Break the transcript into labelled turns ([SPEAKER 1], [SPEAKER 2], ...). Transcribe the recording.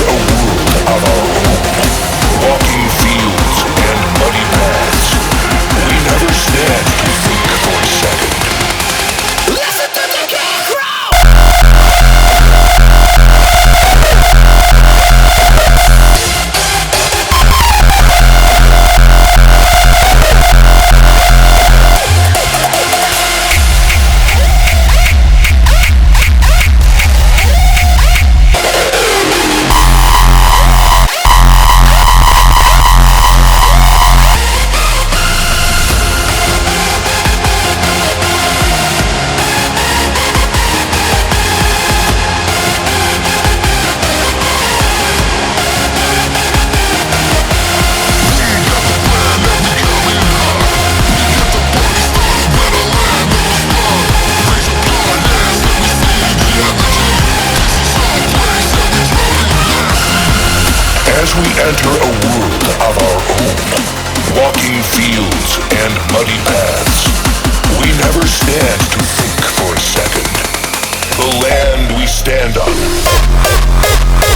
[SPEAKER 1] a world of our own, walking fields and muddy paths, we never stand to think for a second. Listen to the king crow! As we enter a world of our own, walking fields and muddy paths, we never stand to think for a second. The land we stand on